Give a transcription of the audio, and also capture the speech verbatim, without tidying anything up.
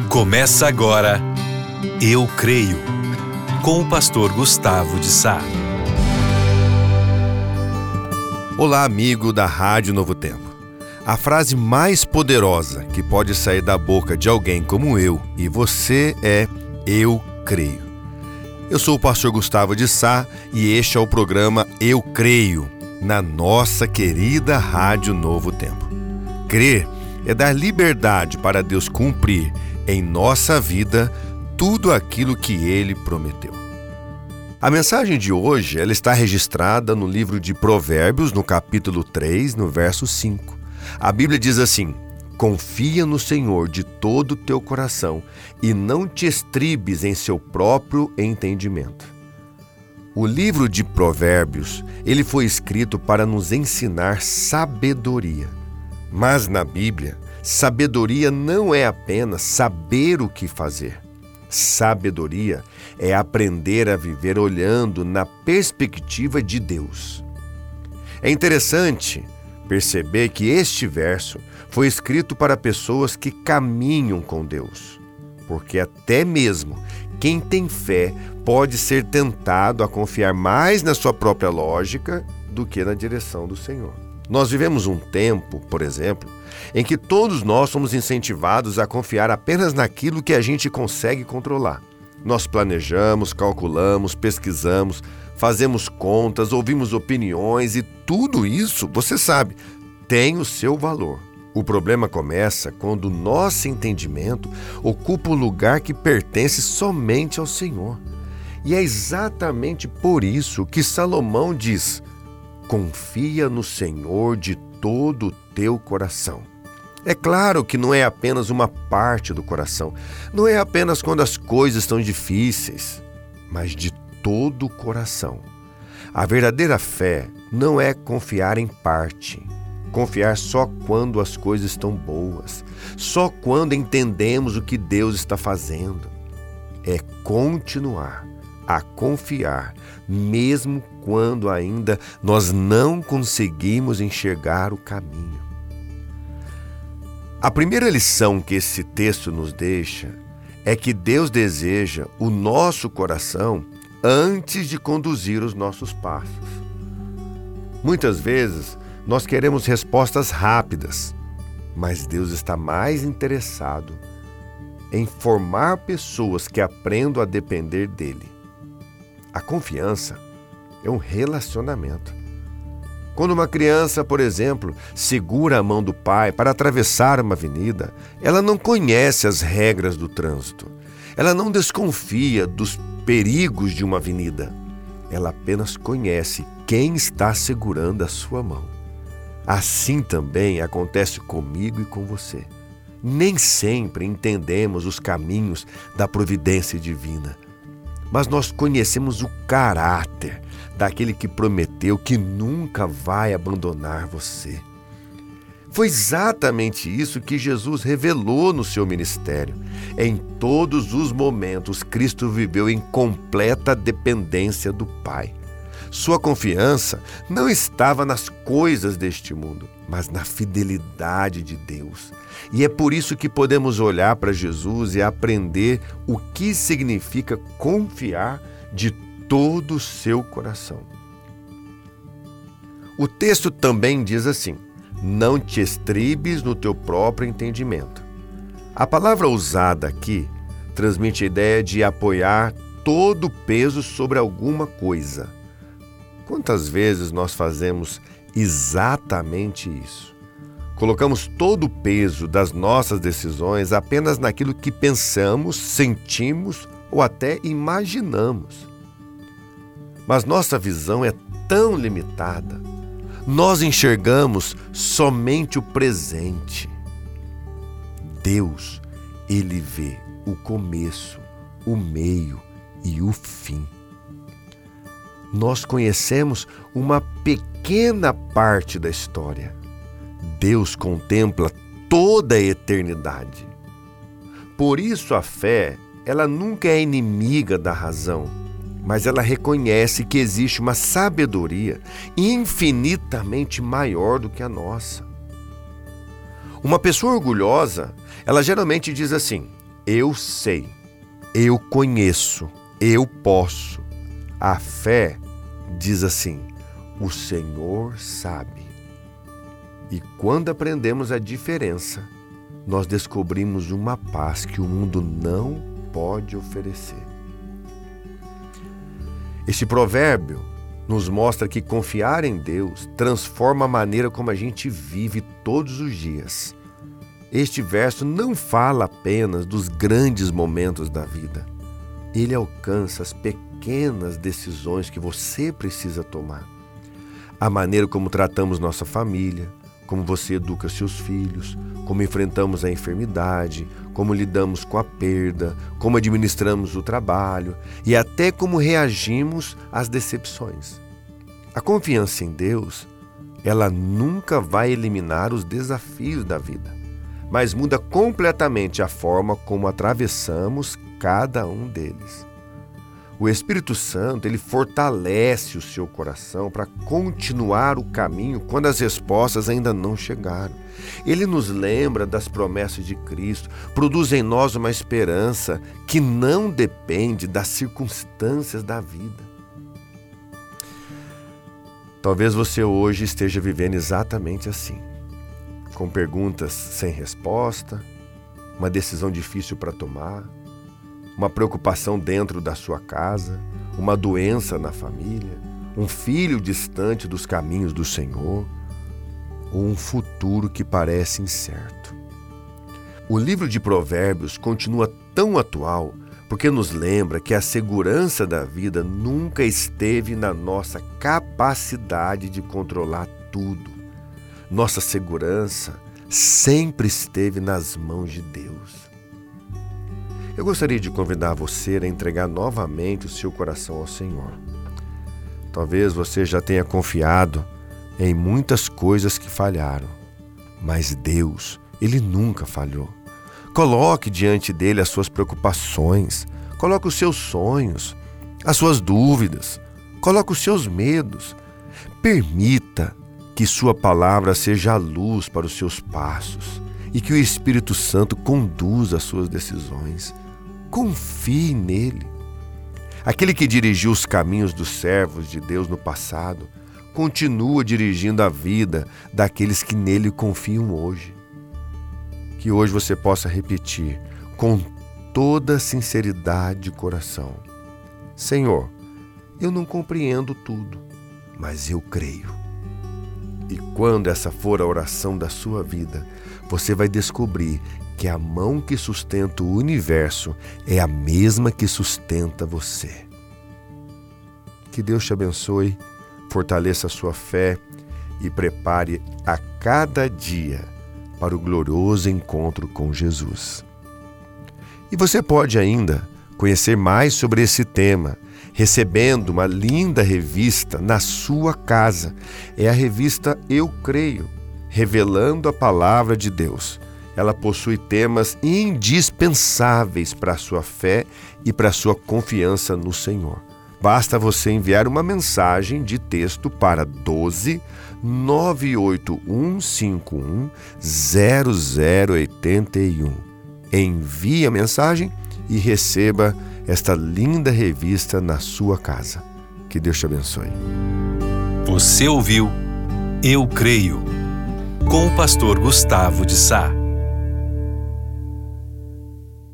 Começa agora, Eu Creio, com o pastor Gustavo de Sá. Olá, amigo da Rádio Novo Tempo. A frase mais poderosa que pode sair da boca de alguém como eu e você é Eu Creio. Eu sou o pastor Gustavo de Sá e este é o programa Eu Creio, na nossa querida Rádio Novo Tempo. Crer é dar liberdade para Deus cumprir em nossa vida tudo aquilo que Ele prometeu. A mensagem de hoje ela está registrada no livro de Provérbios, no capítulo três, no verso cinco. A Bíblia diz assim: confia no Senhor de todo o teu coração e não te estribes em seu próprio entendimento. O livro de Provérbios, ele foi escrito para nos ensinar sabedoria. Mas na Bíblia, sabedoria não é apenas saber o que fazer. Sabedoria é aprender a viver olhando na perspectiva de Deus. É interessante perceber que este verso foi escrito para pessoas que caminham com Deus, porque até mesmo quem tem fé pode ser tentado a confiar mais na sua própria lógica do que na direção do Senhor. Nós vivemos um tempo, por exemplo, em que todos nós somos incentivados a confiar apenas naquilo que a gente consegue controlar. Nós planejamos, calculamos, pesquisamos, fazemos contas, ouvimos opiniões e tudo isso, você sabe, tem o seu valor. O problema começa quando o nosso entendimento ocupa o lugar que pertence somente ao Senhor. E é exatamente por isso que Salomão diz: confia no Senhor de todo o teu coração. É claro que não é apenas uma parte do coração, não é apenas quando as coisas estão difíceis, mas de todo o coração. A verdadeira fé não é confiar em parte, confiar só quando as coisas estão boas, só quando entendemos o que Deus está fazendo. É continuar a confiar, mesmo quando ainda nós não conseguimos enxergar o caminho. A primeira lição que esse texto nos deixa é que Deus deseja o nosso coração antes de conduzir os nossos passos. Muitas vezes nós queremos respostas rápidas, mas Deus está mais interessado em formar pessoas que aprendam a depender dele. A confiança é um relacionamento. Quando uma criança, por exemplo, segura a mão do pai para atravessar uma avenida, ela não conhece as regras do trânsito. Ela não desconfia dos perigos de uma avenida. Ela apenas conhece quem está segurando a sua mão. Assim também acontece comigo e com você. Nem sempre entendemos os caminhos da providência divina, mas nós conhecemos o caráter daquele que prometeu que nunca vai abandonar você. Foi exatamente isso que Jesus revelou no seu ministério. Em todos os momentos, Cristo viveu em completa dependência do Pai. Sua confiança não estava nas coisas deste mundo, mas na fidelidade de Deus. E é por isso que podemos olhar para Jesus e aprender o que significa confiar de todo o seu coração. O texto também diz assim: não te estribes no teu próprio entendimento. A palavra usada aqui transmite a ideia de apoiar todo o peso sobre alguma coisa. Quantas vezes nós fazemos exatamente isso? Colocamos todo o peso das nossas decisões apenas naquilo que pensamos, sentimos ou até imaginamos. Mas nossa visão é tão limitada. Nós enxergamos somente o presente. Deus, Ele vê o começo, o meio e o fim. Nós conhecemos uma pequena parte da história. Deus contempla toda a eternidade. Por isso a fé, ela nunca é inimiga da razão, mas ela reconhece que existe uma sabedoria infinitamente maior do que a nossa. Uma pessoa orgulhosa, ela geralmente diz assim: eu sei, eu conheço, eu posso. A fé diz assim: o Senhor sabe. E quando aprendemos a diferença, nós descobrimos uma paz que o mundo não pode oferecer. Este provérbio nos mostra que confiar em Deus transforma a maneira como a gente vive todos os dias. Este verso não fala apenas dos grandes momentos da vida. Ele alcança as pequenas decisões que você precisa tomar. A maneira como tratamos nossa família, como você educa seus filhos, como enfrentamos a enfermidade, como lidamos com a perda, como administramos o trabalho e até como reagimos às decepções. A confiança em Deus, ela nunca vai eliminar os desafios da vida, mas muda completamente a forma como atravessamos cada um deles. O Espírito Santo, ele fortalece o seu coração para continuar o caminho quando as respostas ainda não chegaram. Ele nos lembra das promessas de Cristo, produz em nós uma esperança que não depende das circunstâncias da vida. Talvez você hoje esteja vivendo exatamente assim, com perguntas sem resposta, uma decisão difícil para tomar, uma preocupação dentro da sua casa, uma doença na família, um filho distante dos caminhos do Senhor, ou um futuro que parece incerto. O livro de Provérbios continua tão atual porque nos lembra que a segurança da vida nunca esteve na nossa capacidade de controlar tudo. Nossa segurança sempre esteve nas mãos de Deus. Eu gostaria de convidar você a entregar novamente o seu coração ao Senhor. Talvez você já tenha confiado em muitas coisas que falharam, mas Deus, Ele nunca falhou. Coloque diante dele as suas preocupações, coloque os seus sonhos, as suas dúvidas, coloque os seus medos. Permita que sua palavra seja a luz para os seus passos e que o Espírito Santo conduza as suas decisões. Confie nele. Aquele que dirigiu os caminhos dos servos de Deus no passado, continua dirigindo a vida daqueles que nele confiam hoje. Que hoje você possa repetir com toda sinceridade de coração: Senhor, eu não compreendo tudo, mas eu creio. E quando essa for a oração da sua vida, você vai descobrir que a mão que sustenta o universo é a mesma que sustenta você. Que Deus te abençoe, fortaleça a sua fé e prepare a cada dia para o glorioso encontro com Jesus. E você pode ainda conhecer mais sobre esse tema, recebendo uma linda revista na sua casa. É a revista Eu Creio, revelando a palavra de Deus. Ela possui temas indispensáveis para a sua fé e para a sua confiança no Senhor. Basta você enviar uma mensagem de texto para doze, nove oito um cinco um, zero zero oito um. Envie a mensagem e receba esta linda revista na sua casa. Que Deus te abençoe. Você ouviu Eu Creio, com o pastor Gustavo de Sá.